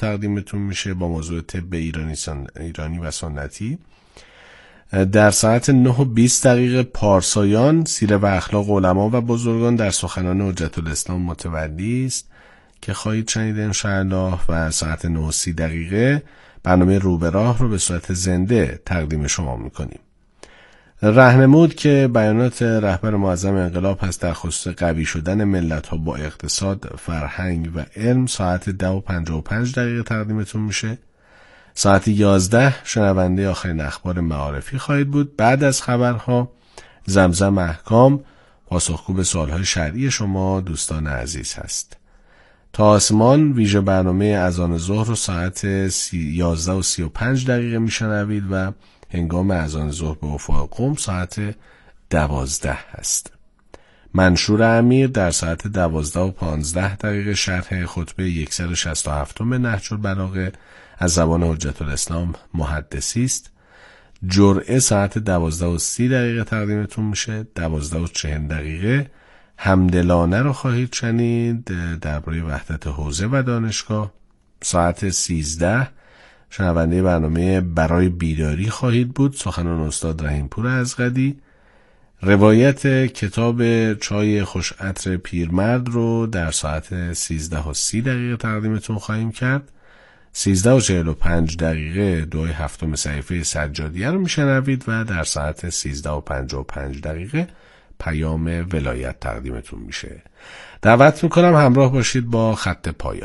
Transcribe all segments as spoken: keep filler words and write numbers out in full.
تقدیمتون میشه با موضوع طب ایرانی, سن... ایرانی و سنتی. در ساعت نه و بیست دقیقه پارسایان، سیره و اخلاق علما و بزرگان در سخنان حجت الاسلام متولی است که خواهید شنید انشاءالله. و ساعت نه و سی دقیقه برنامه رو به راه رو به صورت زنده تقدیم شما میکنیم. راهنمود که بیانات رهبر معظم انقلاب هست در خصوص قوی شدن ملت ها با اقتصاد، فرهنگ و علم، ساعت ده و پنجاه و پنج دقیقه تقدیمتون میشه. ساعت یازده شنونده آخرین اخبار معارفی خواهید بود. بعد از خبرها زمزم احکام، پاسخگو به سوالهای شرعی شما دوستان عزیز هست. تا آسمان ویژه برنامه اذان ظهر رو ساعت یازده و سی و پنج دقیقه میشنوید و هنگام اذان ظهر به افق قم ساعت دوازده هست. منشور امیر در ساعت دوازده و پانزده دقیقه شرح خطبه صد و شصت و هفت نهج البلاغه از زبان حجت الاسلام محدثی است. جرعه ساعت دوازده و سی دقیقه تقدیمتون میشه. دوازده و چهل دقیقه همدلانه رو خواهید شنید درباره وحدت حوزه و دانشگاه. ساعت سیزده شنونده برنامه برای بیداری خواهید بود، سخنان استاد رحیمپور ازغدی. روایت کتاب چای خوش عطر پیرمرد رو در ساعت سیزده و سی دقیقه تقدیمتون خواهیم کرد. سیزده و چهل و پنج دقیقه دوی هفتم صحیفه سجادیه رو میشنوید و در ساعت سیزده و پنجاه و پنج دقیقه پیام ولایت تقدیمتون میشه. دعوت میکنم همراه باشید با خط پایان.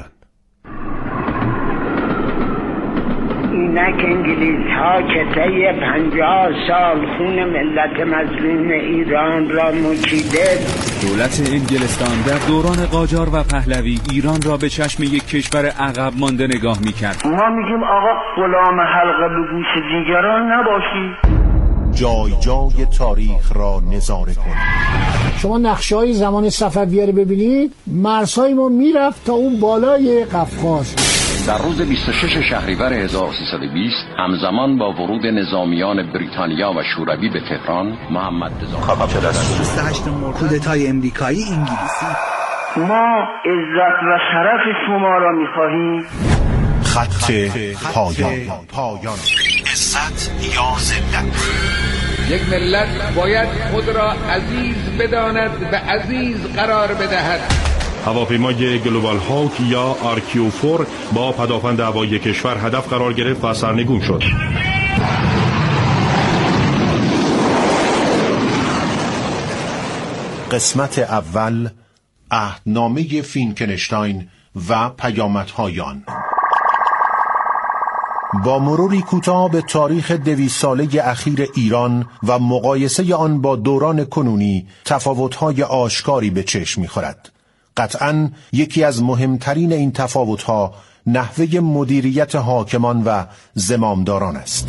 اینک انگلیس ها که طی پنجاه سال خون ملت مظلوم ایران را مچیده. دولت انگلستان در دوران قاجار و پهلوی ایران را به چشم یک کشور عقب مانده نگاه میکرد. ما میگیم آقا غلام حلقه به گوش دیگران نباشی. جای جای تاریخ را نظاره کنید. شما نقشه‌های زمان صفویه رو ببینید، مرزهای ما میرفت تا اون بالای قفقاز. در روز بیست و شش شهریور هزار و سیصد و بیست همزمان با ورود نظامیان بریتانیا و شوروی به تهران، محمد رضا بیست و هشت مرداد کودتای امریکایی انگلیسی. ما عزت و شرف شما را می‌خواهیم. خط پایان. پایان. عزت یا ذلت. یک ملت باید خود را عزیز بداند و عزیز قرار بدهد. هواپیمای گلوبال هاوک یا آرکیو فور با پدافند هوایی کشور هدف قرار گرفت و سرنگون شد. قسمت اول، عهدنامه فینکنشتاین و پیامدهای آن. با مروری کوتاه به تاریخ دویست ساله اخیر ایران و مقایسه آن با دوران کنونی، تفاوت‌های آشکاری به چشم می‌خورد. قطعاً یکی از مهمترین این تفاوت‌ها نحوه مدیریت حاکمان و زمامداران است.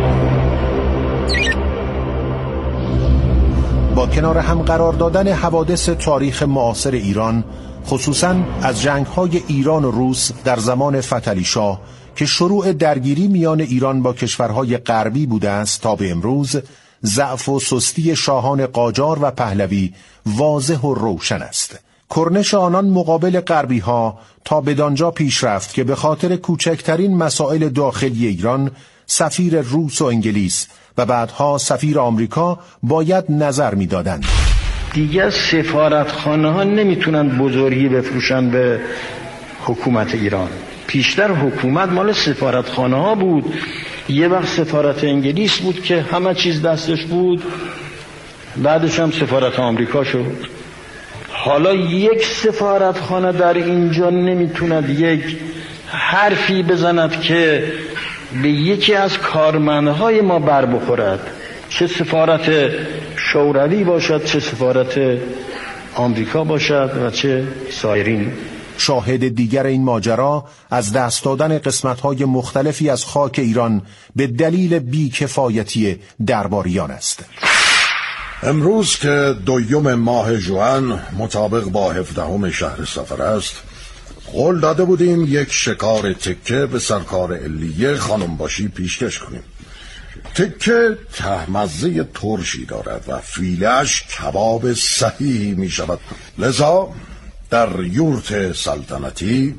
با کنار هم قرار دادن حوادث تاریخ معاصر ایران، خصوصاً از جنگ‌های ایران و روس در زمان فتحعلی شاه که شروع درگیری میان ایران با کشورهای غربی بوده است تا به امروز، ضعف و سستی شاهان قاجار و پهلوی واضح و روشن است. کرنش آنان مقابل غربی ها تا بدانجا پیش رفت که به خاطر کوچکترین مسائل داخلی ایران سفیر روس و انگلیس و بعدها سفیر آمریکا باید نظر می‌دادند. دیگه سفارتخانه ها نمیتونن بزرگی بفروشن به حکومت ایران. پیشتر حکومت مال سفارتخانه ها بود. یه وقت سفارت انگلیس بود که همه چیز دستش بود، بعدش هم سفارت آمریکا شد. حالا یک سفارتخانه در اینجا نمیتوند یک حرفی بزند که به یکی از کارمندهای ما بر بخورد، چه سفارت شوروی باشد، چه سفارت آمریکا باشد و چه سایرین. شاهد دیگر این ماجرا از دست دادن قسمت‌های مختلفی از خاک ایران به دلیل بی‌کفایتی درباریان است. امروز که دویم ماه ژوئن مطابق با هفدهم شهر صفر است، قول داده بودیم یک شکار تکه به سرکار علیه خانمباشی پیشکش کنیم. تکه تهمزه ترشی دارد و فیلش کباب صحیحی می شود. لذا در یورت سلطنتی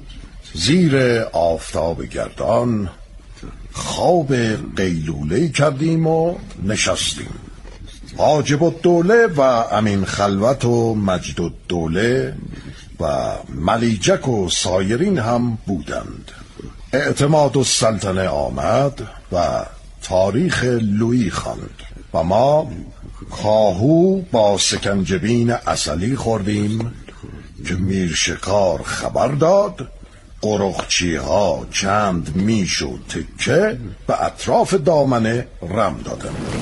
زیر آفتاب گردان خواب قیلوله کردیم و نشستیم. حاجب الدوله و امین خلوت و مجد الدوله و ملیجک و سایرین هم بودند. اعتماد السلطنه آمد و تاریخ لویی خواند و ما کاهو با سکنجبین عسلی خوردیم که میرشکار خبر داد قرقچی ها چند میش و تکه به اطراف دامنه رم دادند.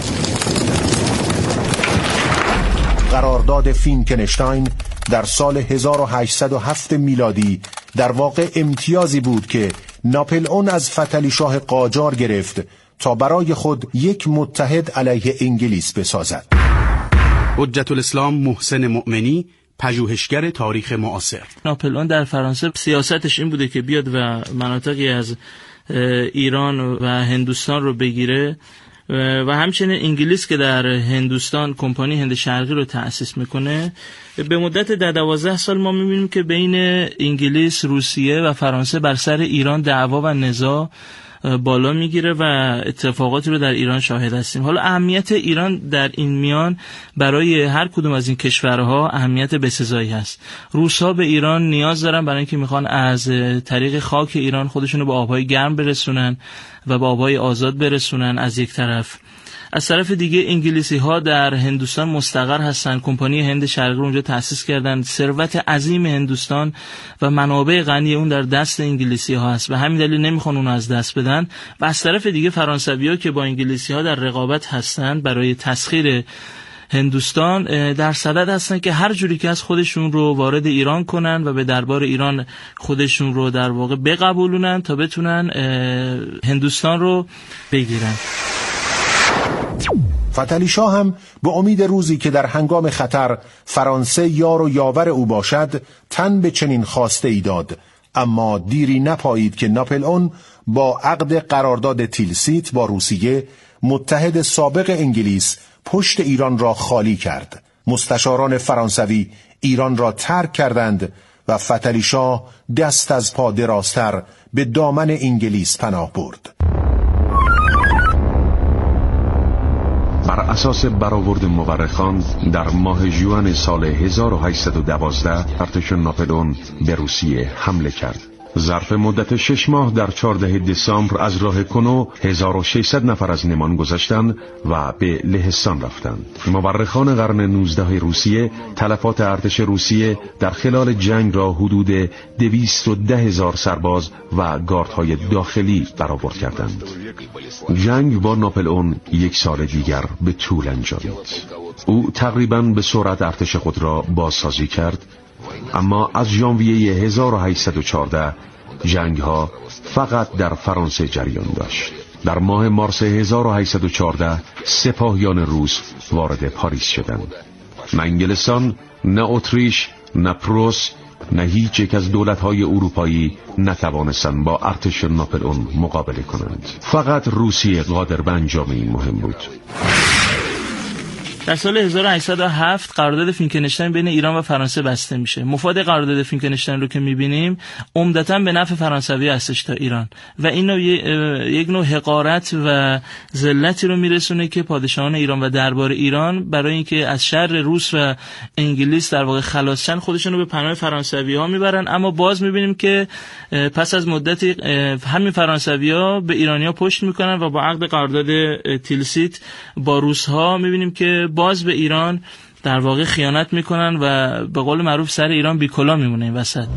قرارداد فینکنشتاین در سال هزار و هشتصد و هفت میلادی در واقع امتیازی بود که ناپلئون از فتحعلی شاه قاجار گرفت تا برای خود یک متحد علیه انگلیس بسازد. حجت الاسلام محسن مؤمنی، پژوهشگر تاریخ معاصر. ناپلئون در فرانسه سیاستش این بوده که بیاد و مناطقی از ایران و هندوستان رو بگیره و همچنین انگلیس که در هندوستان کمپانی هند شرقی رو تأسیس میکنه. به مدت ده دوازده سال ما میبینیم که بین انگلیس، روسیه و فرانسه بر سر ایران دعوا و نزاع بالا میگیره و اتفاقاتی رو در ایران شاهد هستیم. حالا اهمیت ایران در این میان برای هر کدوم از این کشورها اهمیت بسزایی هست. روس‌ها به ایران نیاز دارن برای اینکه میخوان از طریق خاک ایران خودشونو به آبهای گرم برسونن و به آبهای آزاد برسونن از یک طرف. از طرف دیگه انگلیسی ها در هندوستان مستقر هستن، کمپانی هند شرقی رو اونجا تأسیس کردن. ثروت عظیم هندوستان و منابع غنی اون در دست انگلیسی ها هست و همین دلیل نمیخوان اون از دست بدن. و از طرف دیگه فرانسوی ها که با انگلیسی ها در رقابت هستن برای تسخیر هندوستان در صدد هستن که هر جوری که از خودشون رو وارد ایران کنن و به دربار ایران خودشون رو در واقع بقبولونن تا بتونن هندوستان رو بگیرن. فتحعلی شاه هم به امید روزی که در هنگام خطر فرانسه یار و یاور او باشد تن به چنین خواسته ای داد، اما دیری نپایید که ناپلئون با عقد قرارداد تیلسیت با روسیه متحد سابق انگلیس پشت ایران را خالی کرد. مستشاران فرانسوی ایران را ترک کردند و فتحعلی شاه دست از پا درازتر به دامن انگلیس پناه برد. بر اساس برآورد مورخان در ماه ژوئن سال هزار و هشتصد و دوازده ارتش ناپلئون به روسیه حمله کرد. ظرف مدت شش ماه در چهاردهم دسامبر از راه کنو هزار و ششصد نفر از نمان گذشتند و به لهستان رفتند. مورخان قرن نوزدهم روسیه تلفات ارتش روسیه در خلال جنگ را حدود دویست و ده هزار سرباز و گاردهای داخلی برآورد کردند. جنگ با ناپلئون یک سال دیگر به طول انجامید. او تقریباً به سرعت ارتش خود را بازسازی کرد، اما از ژانویه هزار و هشتصد و چهارده جنگ ها فقط در فرانسه جریان داشت. در ماه مارس هزار و هشتصد و چهارده سپاهیان روس وارد پاریس شدند. نه انگلستان، نه اتریش، نه پروس، نه هیچ یک از دولت‌های اروپایی نتوانستند با ارتش ناپلئون مقابله کنند. فقط روسیه قادر به انجام این مهم بود. در سال هزار و هشتصد و هفت قرارداد فینکنشتاین بین ایران و فرانسه بسته میشه. مفاد قرارداد فینکنشتاین رو که میبینیم عمدتاً به نفع فرانسوی هستش تا ایران و این نوع یک نوع حقارت و ذلتی رو میرسونه که پادشاهان ایران و دربار ایران برای اینکه از شر روس و انگلیس در واقع خلاص شن خودشون رو به پناه فرانسوی ها میبرن. اما باز میبینیم که پس از مدتی همین فرانسوی ها به ایرانیا پشت میکنن و با عقد قرارداد تیلسیت با روس ها میبینیم که باز به ایران در واقع خیانت میکنن و به قول معروف سر ایران بیکلا میمونه این وسط.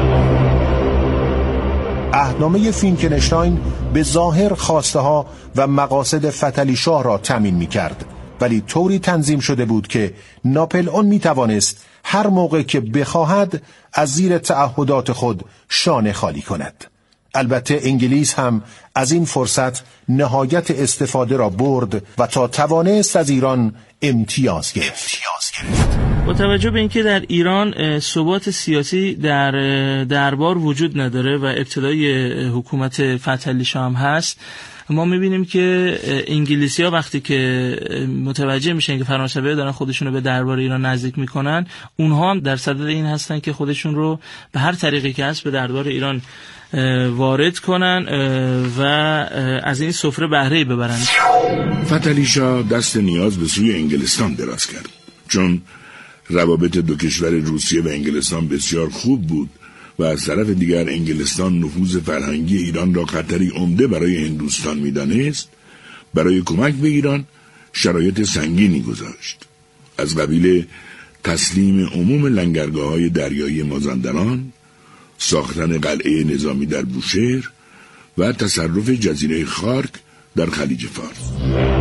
عهدنامه فینکنشتاین به ظاهر خواسته ها و مقاصد فتحعلی شاه را تامین میکرد، ولی طوری تنظیم شده بود که ناپلئون میتوانست هر موقع که بخواهد از زیر تعهدات خود شانه خالی کند. البته انگلیس هم از این فرصت نهایت استفاده را برد و تا توانست از ایران امتیاز گرفت. با توجه به اینکه در ایران ثبات سیاسی در دربار وجود نداره و ابتدای حکومت فتحعلی شاه هم هست، ما میبینیم که انگلیسی ها وقتی که متوجه میشن که فرانسوی ها دارن خودشون رو به دربار ایران نزدیک میکنن، اونها هم در صدد این هستن که خودشون رو به هر طریقی که هست به دربار ایران وارد کنن و از این سفره بهره ببرن. فتحعلی شاه دست نیاز به سوی انگلستان دراز کرد، چون روابط دو کشور روسیه و انگلستان بسیار خوب بود و از طرف دیگر انگلستان نفوذ فرهنگی ایران را خطری عمده برای هندوستان می‌دانست. برای کمک به ایران شرایط سنگینی گذاشت، از قبیل تسلیم عموم لنگرگاه‌های دریایی مازندران، ساختن قلعه نظامی در بوشهر و تصرف جزیره خارک در خلیج فارس.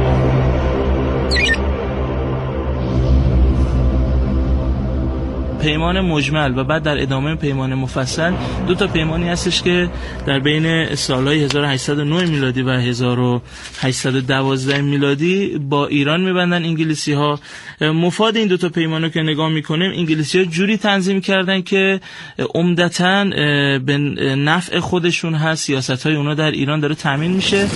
پیمان مجمل و بعد در ادامه پیمان مفصل دو تا پیمانی هستش که در بین سالهای هزار و هشتصد و نه میلادی و هزار و هشتصد و دوازده میلادی با ایران میبندن انگلیسی ها. مفاد این دو تا پیمانو که نگاه میکنیم، انگلیسی ها جوری تنظیم کردن که عمدتاً به نفع خودشون هست، سیاست های اونا در ایران داره تامین میشه.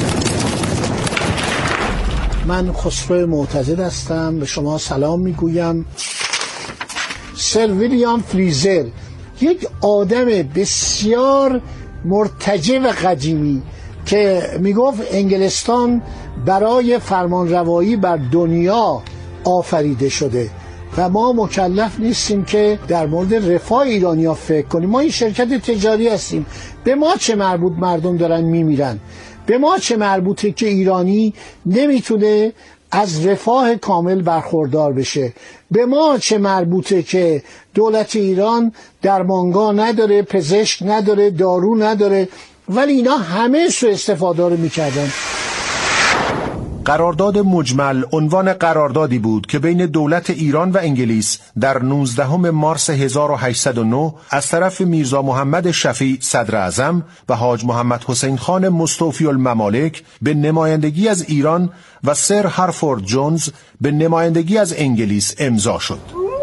من خسرو معتزد هستم، به شما سلام میگویم. سر ویلیام فریزر، یک آدم بسیار مرتجع و قدیمی که میگفت انگلستان برای فرمانروایی بر دنیا آفریده شده و ما مکلف نیستیم که در مورد رفاه ایرانی‌ها فکر کنیم. ما این شرکت تجاری هستیم، به ما چه مربوط مردم دارن میمیرن، به ما چه مربوطه که ایرانی نمیتونه از رفاه کامل برخوردار بشه، به ما چه مربوطه که دولت ایران درمانگاه نداره، پزشک نداره، دارو نداره، ولی اینا همه سوء استفاده رو میکردن. قرارداد مجمل عنوان قراردادی بود که بین دولت ایران و انگلیس در نوزدهم مارس هزار و هشتصد و نه از طرف میرزا محمد شفیع صدر اعظم و حاج محمد حسین خان مستوفی الممالک به نمایندگی از ایران و سر هرفورد جونز به نمایندگی از انگلیس امضا شد.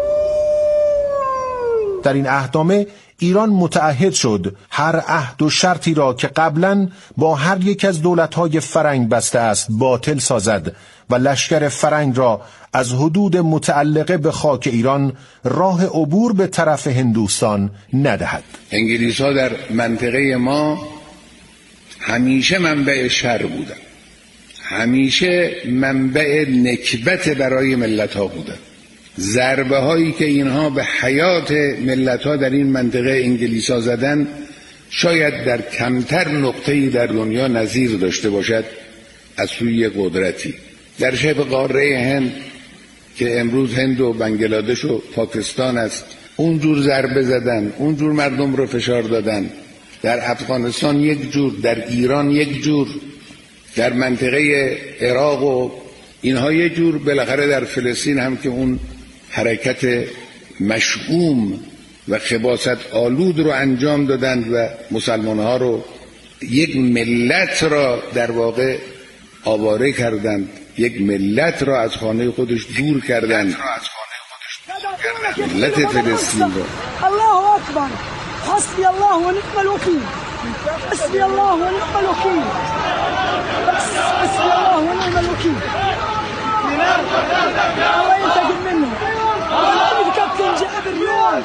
در این عهدنامه ایران متعهد شد هر عهد و شرطی را که قبلاً با هر یک از دولت‌های فرنگ بسته است باطل سازد و لشکر فرنگ را از حدود متعلقه به خاک ایران راه عبور به طرف هندوستان ندهد. انگلیس‌ها در منطقه ما همیشه منبع شر بودند، همیشه منبع نکبت برای ملت‌ها بودند. ضربه هایی که اینها به حیات ملت ها در این منطقه انگلیس ها زدن شاید در کمتر نقطه‌ای در دنیا نظیر داشته باشد از سوی قدرتی. در شبه قاره هند که امروز هند و بنگلادش و پاکستان است، اونجور ضربه زدن، اونجور مردم رو فشار دادن. در افغانستان یک جور، در ایران یک جور، در منطقه عراق و اینها یک جور، بالاخره در فلسطین هم که اون حرکت مشؤوم و خباثت آلود رو انجام دادند و مسلمان‌ها رو، یک ملت را در واقع آواره کردند، یک ملت را از خانه خودش دور کردند، ملت فلسطین را. الله اکبر، حسبی الله و نعم الوکیل، حسبی الله و نعم الوکیل، حسبی الله و نعم الوکیل. الله ينتقم منه. الكابتن جابر اليوم.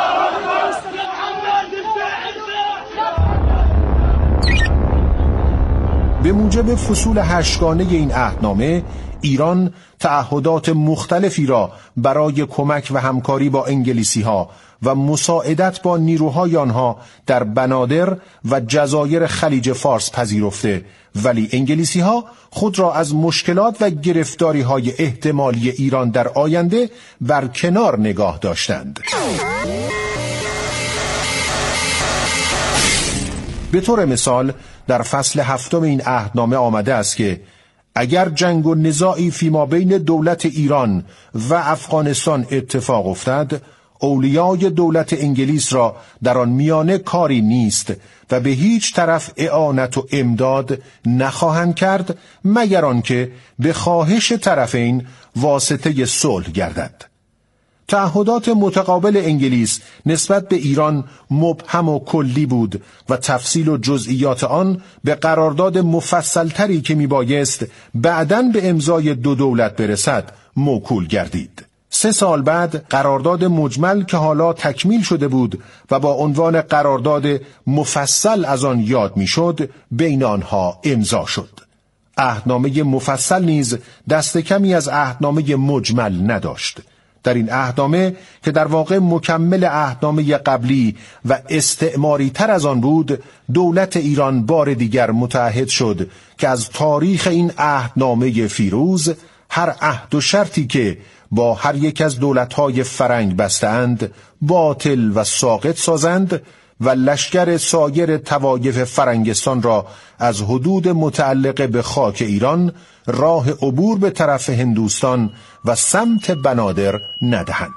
به موجب فصول هشتگانه این عهدنامه، ایران تعهدات مختلفی را برای کمک و همکاری با انگلیسی ها و مساعدت با نیروهای آنها در بنادر و جزایر خلیج فارس پذیرفته، ولی انگلیسی ها خود را از مشکلات و گرفتاری های احتمالی ایران در آینده بر کنار نگاه داشتند. به طور مثال در فصل هفتم این عهدنامه آمده است که اگر جنگ و نزاعی فیما بین دولت ایران و افغانستان اتفاق افتد، اولیای دولت انگلیس را در آن میانه کاری نیست و به هیچ طرف اعانت و امداد نخواهند کرد مگر آنکه به خواهش طرفین واسطه صلح گردد. تعهدات متقابل انگلیس نسبت به ایران مبهم و کلی بود و تفصیل و جزئیات آن به قرارداد مفصلتری که میبایست بعداً به امضای دو دولت برسد موکول گردید. سه سال بعد قرارداد مجمل که حالا تکمیل شده بود و با عنوان قرارداد مفصل از آن یاد میشد بین آنها امضا شد. عهدنامه مفصل نیز دست کمی از عهدنامه مجمل نداشت. در این عهدنامه که در واقع مکمل عهدنامه قبلی و استعماری تر از آن بود، دولت ایران بار دیگر متعهد شد که از تاریخ این عهدنامه فیروز هر عهد و شرطی که با هر یک از دولت‌های فرنگ بستند باطل و ساقط سازند و لشکر سایر طوایف فرنگستان را از حدود متعلقه به خاک ایران راه عبور به طرف هندوستان و سمت بنادر ندهند.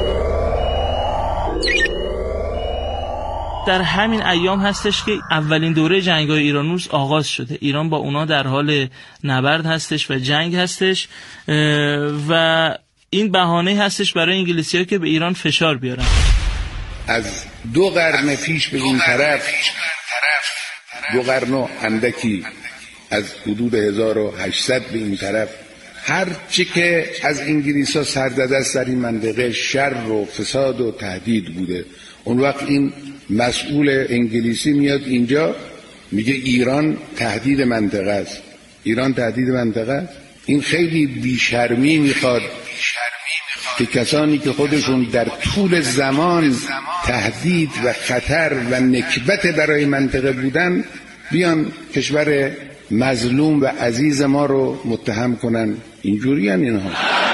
در همین ایام هستش که اولین دوره جنگ‌های ایران روس آغاز شده. ایران با اونا در حال نبرد هستش و جنگ هستش و این بهانه هستش برای انگلیسی‌ها که به ایران فشار بیارن. از دو قرن پیش به این طرف، دو قرن و اندکی از حدود هزار و هشتصد به این طرف، هر چی که از انگلیس‌ها سرزده است در این منطقه شر و فساد و تهدید بوده. اون وقت این مسئول انگلیسی میاد اینجا میگه ایران تهدید منطقه است. ایران تهدید منطقه است. این خیلی بیشرمی میخواد که کسانی که خودشون در طول زمان تهدید و خطر و نکبت برای منطقه بودن بیان کشور مظلوم و عزیز ما رو متهم کنن. اینجوری هم اینها.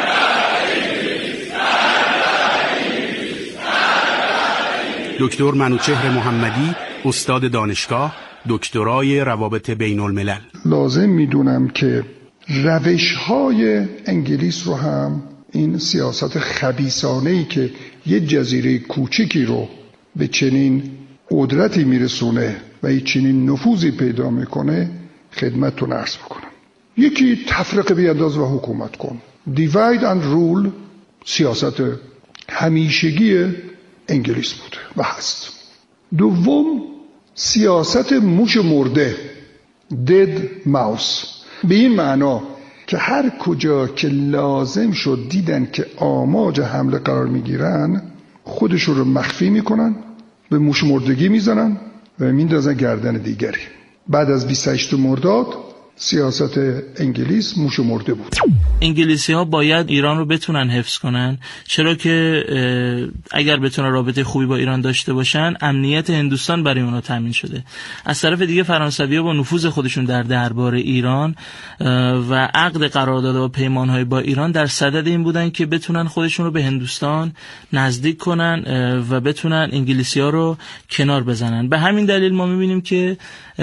دکتر منوچهر محمدی، استاد دانشگاه، دکترای روابط بین الملل. لازم میدونم که روش‌های انگلیس رو هم، این سیاست خبیثانه‌ای که یه جزیره کوچیکی رو به چنین قدرتی میرسونه و یه چنین نفوذی پیدا میکنه خدمتتون عرض بکنم. یکی تفرقه بیانداز و حکومت کن. divide and rule سیاست همیشگی انگلیس بوده و هست. دوم، سیاست موش مرده dead mouse، به این معنا که هر کجا که لازم شد دیدن که آماج حمله قرار میگیرن خودشون رو مخفی میکنن، به موش مردگی میزنن و میندازن گردن دیگری. بعد از بیست و هشتم مرداد سیاست انگلیس موش مرده بود. انگلیسی ها باید ایران رو بتونن حفظ کنن، چرا که اگر بتونن رابطه خوبی با ایران داشته باشن امنیت هندوستان برای اونا تامین شده. از طرف دیگه فرانسوی ها با نفوذ خودشون در دربار ایران و عقد قرارداد و پیمان های با ایران در صدد این بودن که بتونن خودشون رو به هندوستان نزدیک کنن و بتونن انگلیسی ها رو کنار بزنن. به همین دلیل ما میبینیم که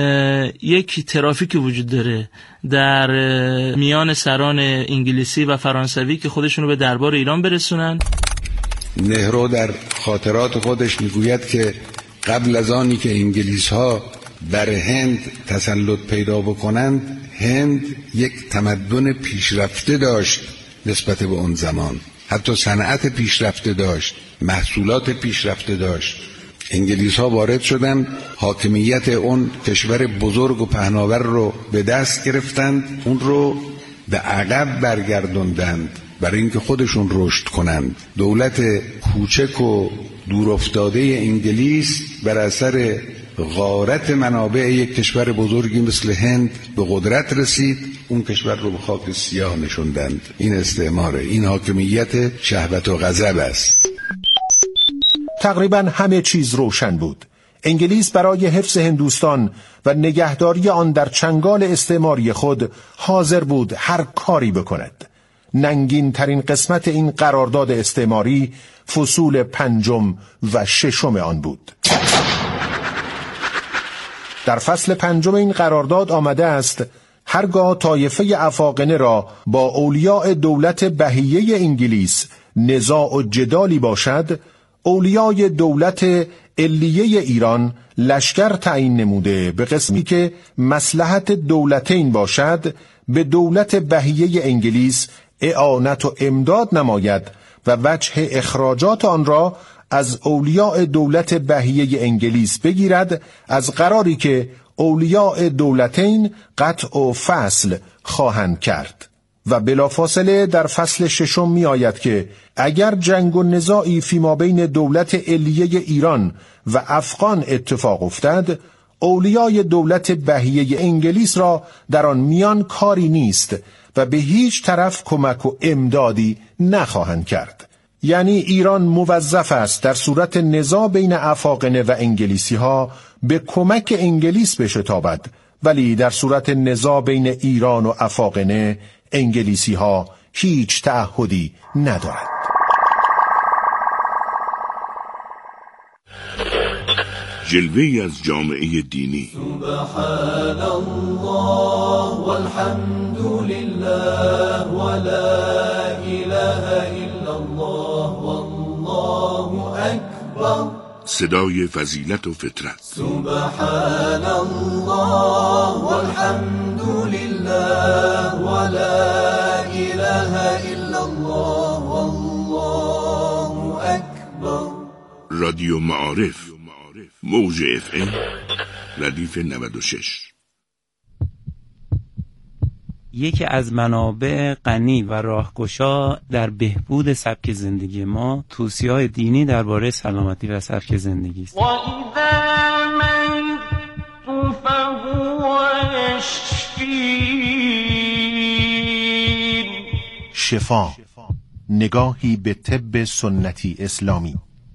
یک ترافیک وجود داره در میان سران انگلیسی و فرانسوی که خودشون رو به دربار ایران برسونن. نهرو در خاطرات خودش میگوید که قبل از آنی که انگلیس ها بر هند تسلط پیدا بکنند، هند یک تمدن پیشرفته داشت نسبت به اون زمان، حتی صنعت پیشرفته داشت، محصولات پیشرفته داشت. انگلیس ها وارد شدن، حاکمیت اون کشور بزرگ و پهناور رو به دست گرفتند، اون رو به عقب برگردوندند برای اینکه خودشون رشد کنند. دولت کوچک و دورافتاده انگلیس بر اثر غارت منابع یک کشور بزرگی مثل هند به قدرت رسید، اون کشور رو به خاک سیاه نشوندند. این استعماره، این حاکمیت شهوت و غضب است. تقریبا همه چیز روشن بود. انگلیس برای حفظ هندوستان و نگهداری آن در چنگال استعماری خود حاضر بود هر کاری بکند. ننگین ترین قسمت این قرارداد استعماری فصول پنجم و ششم آن بود. در فصل پنجم این قرارداد آمده است: هرگاه طایفه افاقنه را با اولیاء دولت بهیه انگلیس نزاع و جدالی باشد، اولیای دولت علیه ایران لشکر تعیین نموده به قسمی که مصلحت دولتین باشد به دولت بهیه انگلیس اعانت و امداد نماید و وجه اخراجات آن را از اولیاء دولت بهیه انگلیس بگیرد، از قراری که اولیاء دولتین قطع و فصل خواهند کرد. و بلافاصله در فصل ششم می آید که اگر جنگ و نزاعی فیما بین دولت علیه ایران و افغان اتفاق افتد، اولیای دولت بهیه انگلیس را در آن میان کاری نیست و به هیچ طرف کمک و امدادی نخواهند کرد. یعنی ایران موظف است در صورت نزاع بین افاقنه و انگلیسی ها به کمک انگلیس بشتابد، ولی در صورت نزاع بین ایران و افاقنه انگلیسی ها هیچ تعهدی ندارند. جلوه‌ای از جامعه دینی. سبحان الله والحمد لله ولا اله الا الله والله اکبر. صدای فضیلت و فطرت. سبحان الله والحمد لله ولا اله الا الله والله اکبر. رادیو معارف، موج اف ام ردیف نود و شش. یکی از منابع غنی و راهگشا در بهبود سبک زندگی ما توصیه‌های دینی درباره سلامتی و سبک زندگی است. شفا، نگاهی به طب سنتی اسلامی.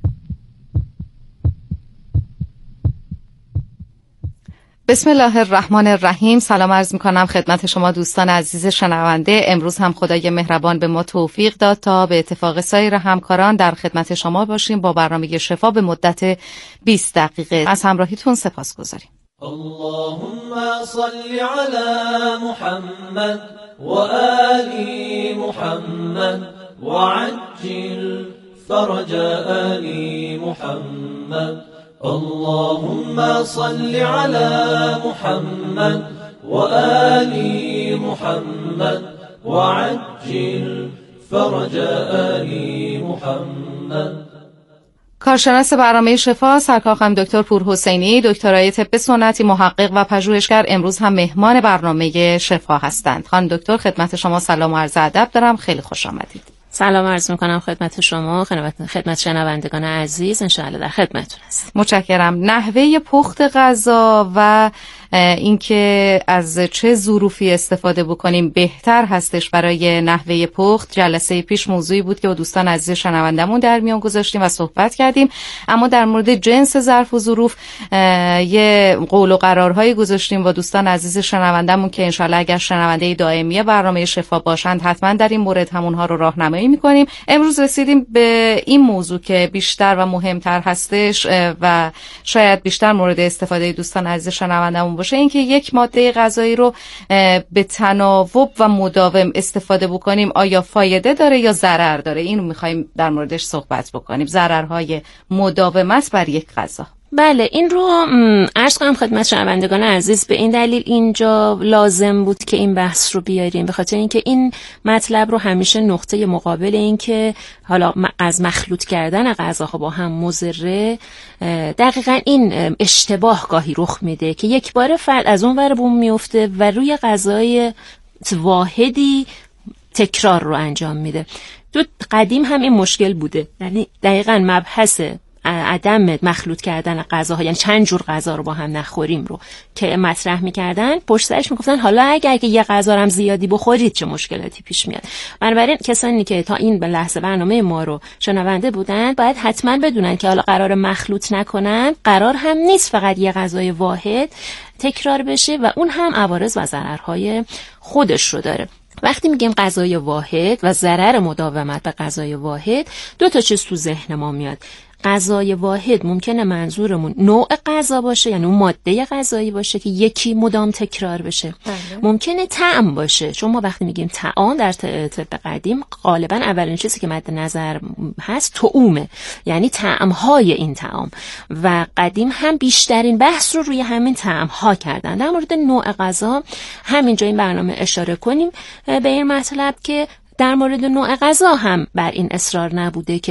بسم الله الرحمن الرحیم. سلام عرض میکنم خدمت شما دوستان عزیز شنونده. امروز هم خدای مهربان به ما توفیق داد تا به اتفاق سایر همکاران در خدمت شما باشیم با برنامه شفا به مدت بیست دقیقه. از همراهیتون سپاسگزاریم. اللهم صل علی محمد و آل محمد و عجل فرج آل محمد. اللهم صل على محمد وآل محمد وعجل فرج آل محمد. کارشناس برنامه شفا سرکار خانم دکتر پورحسینی، دکترای طب سنتی، محقق و پژوهشگر، امروز هم مهمان برنامه شفا هستند. خانم دکتر خدمت شما سلام و عرض ادب دارم، خیلی خوش آمدید. سلام عرض میکنم خدمت شما، خدمت شنوندگان عزیز، انشاءالله در خدمتتون هست. متشکرم. نحوه پخت غذا و اینکه از چه ظروفی استفاده بکنیم بهتر هستش برای نحوه پخت، جلسه پیش موضوعی بود که با دوستان عزیز شنوندمون در میان گذاشتیم و صحبت کردیم، اما در مورد جنس ظرف و ظروف یه قول و قرارهایی گذاشتیم با دوستان عزیز شنوندمون که انشالله اگر شنونده دائمی برنامه شفا باشند حتما در این مورد همونها رو راهنمایی میکنیم. امروز رسیدیم به این موضوع که بیشتر و مهمتر هستش و شاید بیشتر مورد استفاده دوستان عزیز شنوندمون باشه، اینکه یک ماده غذایی رو به تناوب و مداوم استفاده بکنیم آیا فایده داره یا ضرر داره. اینو می‌خوایم در موردش صحبت بکنیم، ضررهای مداومت بر یک غذا. بله، این رو عرض کنم خدمت شنوندگان عزیز، به این دلیل اینجا لازم بود که این بحث رو بیاریم، به خاطر اینکه این مطلب رو همیشه نقطه مقابل این که حالا از مخلوط کردن غذاها با هم مضره، دقیقاً این اشتباه گاهی رخ میده که یک بار فرد از اون ور بوم میفته و روی غذای واحدی تکرار رو انجام میده. تو قدیم هم این مشکل بوده، یعنی دقیقاً مبحث عدم مخلوط کردن غذاها، یعنی چند جور غذا رو با هم نخوریم رو که مطرح میکردن، پشت سرش میگفتن حالا اگر که یه غذا رو هم زیادی بخورید چه مشکلاتی پیش میاد. بنابراین کسانی که تا این به لحظه برنامه ما رو شنونده بودن باید حتما بدونن که حالا قرار مخلوط نکنن، قرار هم نیست فقط یه غذای واحد تکرار بشه و اون هم عوارض و ضررهای خودش رو داره. وقتی میگیم غذای واحد و ضرر مداومت به غذای واحد، دو تا چیز تو ذهن ما میاد. غذای واحد ممکنه منظورمون نوع غذا باشه، یعنی اون ماده غذایی باشه که یکی مدام تکرار بشه. بله. ممکنه طعم باشه، چون ما وقتی میگیم طعام در طب قدیم غالبا اولین چیزی که مد نظر هست طعومه، یعنی طعم‌های این طعام، و قدیم هم بیشترین بحث رو روی همین طعم‌ها کردن. در مورد نوع غذا همینجا این برنامه اشاره کنیم به این مطلب که در مورد نوع غذا هم بر این اصرار نبوده که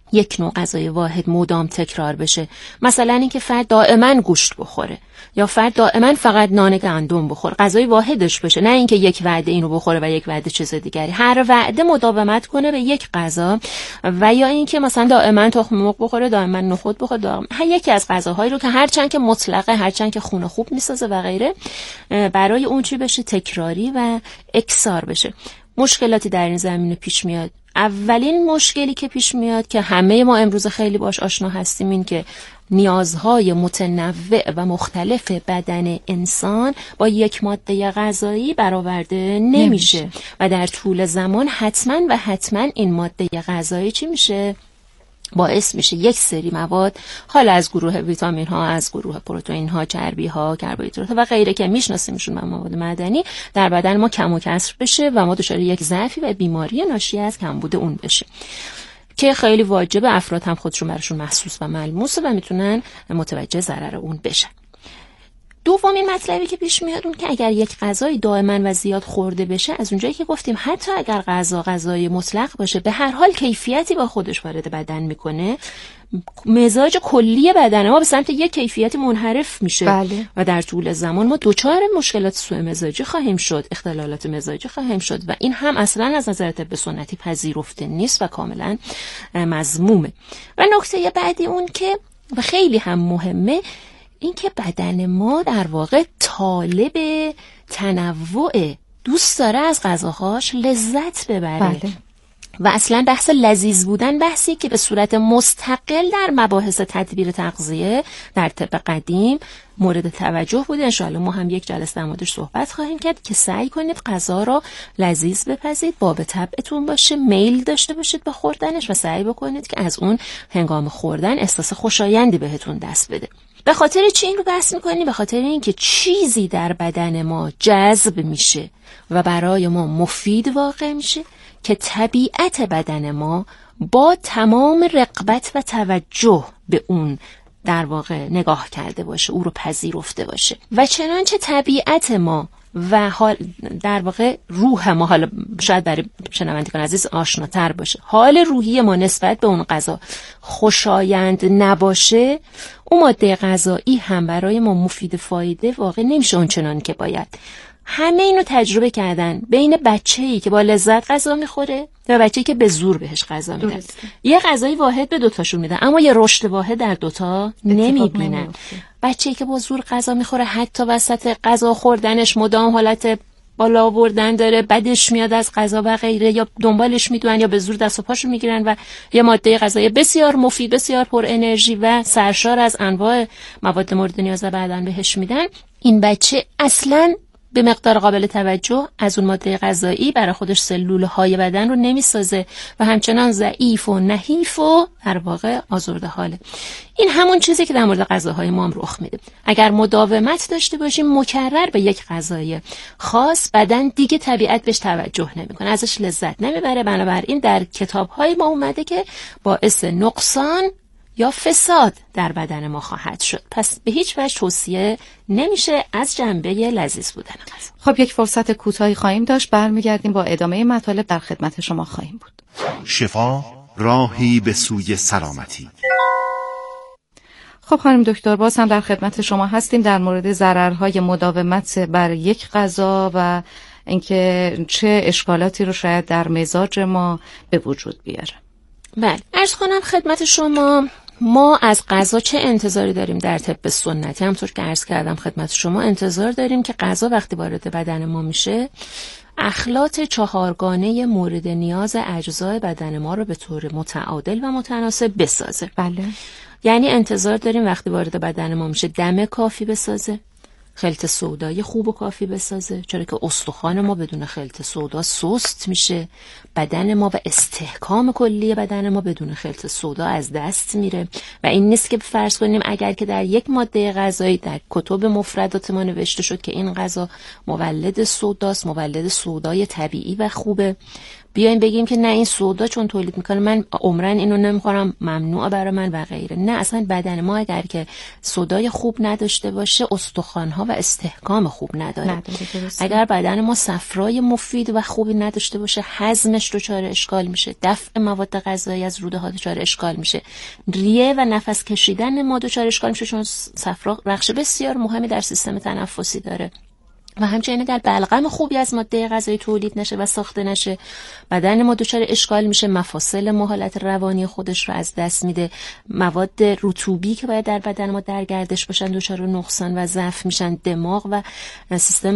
یک نوع غذای واحد مدام تکرار بشه. مثلا اینکه فرد دائما گوشت بخوره یا فرد دائما فقط نان گندم بخوره، غذای واحدش بشه، نه اینکه یک وعده اینو بخوره و یک وعده چیز دیگری. هر وعده مداومت کنه به یک غذا، و یا اینکه مثلا دائما تخم مرغ بخوره، دائما نخود بخوره، دائما هر یکی از غذاهایی رو که هرچند که مطلقه، هرچند که خون خوب میسازه و غیره، برای اون چی بشه تکراری و اکثار بشه. مشکلاتی در این زمینه پیش میاد. اولین مشکلی که پیش میاد که همه ما امروز خیلی باش آشنا هستیم این که نیازهای متنوع و مختلف بدن انسان با یک ماده غذایی برآورده نمیشه و در طول زمان حتما و حتما این ماده غذایی چی میشه؟ باعث میشه یک سری مواد، حالا از گروه ویتامین ها، از گروه پروتئین ها، چربی ها، کربوهیدرات و غیره که میشناسیمشون و مواد معدنی در بدن ما کم و کسر بشه و ما دچار یک ضعفی و بیماری ناشی از کمبود اون بشه که خیلی واجبه افراد هم خودشون براشون محسوس و ملموسه و میتونن متوجه ضرر اون بشن. دومین مطلبی که پیش میاد اون که اگر یک غذای دائما و زیاد خورده بشه، از اونجایی که گفتیم حتی اگر غذا غذای مطلق باشه، به هر حال کیفیتی با خودش وارد بدن میکنه، مزاج کلی بدن ما به سمت یک کیفیت منحرف میشه. بله. و در طول زمان ما دچار مشکلات سوء مزاجی خواهیم شد، اختلالات مزاجی خواهیم شد و این هم اصلا از نظر طب سنتی پذیرفته نیست و کاملا مذمومه. و نکته بعدی اون که و خیلی هم مهمه این که بدن ما در واقع طالب تنوع، دوست داره از غذاهاش لذت ببره. بله. و اصلا بحث لذیذ بودن بحثی که به صورت مستقل در مباحث تدبیر تغذیه در طب قدیم مورد توجه بوده. انشاءالله ما هم یک جلسه در موردش صحبت خواهیم کرد که سعی کنید غذا را لذیذ بپزید، باب طبعتون باشه، میل داشته باشید به خوردنش و سعی بکنید که از اون هنگام خوردن احساس خوشایندی بهتون دست بده. به خاطر چی این رو بحث میکنیم؟ به خاطر اینکه چیزی در بدن ما جذب میشه و برای ما مفید واقع میشه که طبیعت بدن ما با تمام رغبت و توجه به اون در واقع نگاه کرده باشه، او رو پذیرفته باشه. و چنانچه طبیعت ما و حال در واقع روح ما، حالا شاید برای شنوندگان عزیز آشناتر باشه، حال روحی ما نسبت به اون غذا خوشایند نباشه، اون ماده غذایی هم برای ما مفید فایده واقع نمیشه اون چنان که باید. همه اینو تجربه کردن بین بچه‌ای که با لذت غذا میخوره و بچه‌ای که به زور بهش غذا میدن. یه غذای واحد به دوتاشون میدن اما یه رشد واحد در دوتا نمیبینن. بچه‌ای که با زور غذا میخوره حتی وسط غذا خوردنش مدام حالت بالا آوردن داره، بدش میاد از غذا و غیره، یا دنبالش میدونن یا به زور دست و پاشو میگیرن و یه ماده غذایی بسیار مفید، بسیار پر انرژی و سرشار از انواع مواد مورد نیاز بدن بهش میدن. این بچه اصلاً به مقدار قابل توجه از اون ماده غذایی برای خودش سلول های بدن رو نمیسازه و همچنان ضعیف و نحیف و در واقع آزرده حاله. این همون چیزی که در مورد غذاهای ما هم رخ میده. اگر مداومت داشته باشیم مکرر به یک غذای خاص، بدن دیگه طبیعت بهش توجه نمیکنه، ازش لذت نمیبره. بنابراین در کتاب‌های ما اومده که باعث نقصان یا فساد در بدن ما خواهد شد. پس به هیچ وجه توصیه نمیشه از جنبه لذیذ بودن غذا. خب یک فرصت کوتاهی خواهیم داشت، برمیگردیم با ادامه مطالب در خدمت شما خواهیم بود. شفا راهی به سوی سلامتی. خب خانم دکتر، باز هم در خدمت شما هستیم در مورد ضررهای مداومت بر یک غذا و اینکه چه اشکالاتی رو شاید در مزاج ما به وجود بیاره. بله، عرض کنم خدمت شما ما از غذا چه انتظاری داریم در طب سنتی؟ همونطور که عرض کردم خدمت شما، انتظار داریم که غذا وقتی وارد بدن ما میشه اخلاط چهارگانه مورد نیاز اجزای بدن ما رو به طور متعادل و متناسب بسازه. بله. یعنی انتظار داریم وقتی وارد بدن ما میشه دم کافی بسازه، خلط سودای خوب و کافی بسازه، چرا که استخوان ما بدون خلط سودا سست میشه، بدن ما و استحکام کلی بدن ما بدون خلط سودا از دست میره. و این نیست که فرض کنیم اگر که در یک ماده غذایی در کتب مفردات ما نوشته شد که این غذا مولد سوداست، مولد سودای طبیعی و خوبه، بیایم بگیم که نه این سودا چون تولید میکنه من عمرن اینو نمیخورم، ممنوع برای من و غیره. نه، اصلا بدن ما اگر که سودای خوب نداشته باشه استخوان‌ها و استحکام خوب نداره. نداره اگر بدن ما صفرای مفید و خوبی نداشته باشه هضمش دچار اشکال میشه، دفع مواد غذایی از روده ها دچار اشکال میشه، ریه و نفس کشیدن ما دچار اشکال میشه، چون صفرا بخش بسیار مهمی در سیستم تنفسی داره. و همچنین اگر بلغم خوبی از ماده غذایی تولید نشه و ساخته نشه بدن ما دچار اشکال میشه، مفاصل ما حالت روانی خودش رو از دست میده، مواد رطوبی که باید در بدن ما در گردش باشن دچار نقصان و ضعف میشن، دماغ و سیستم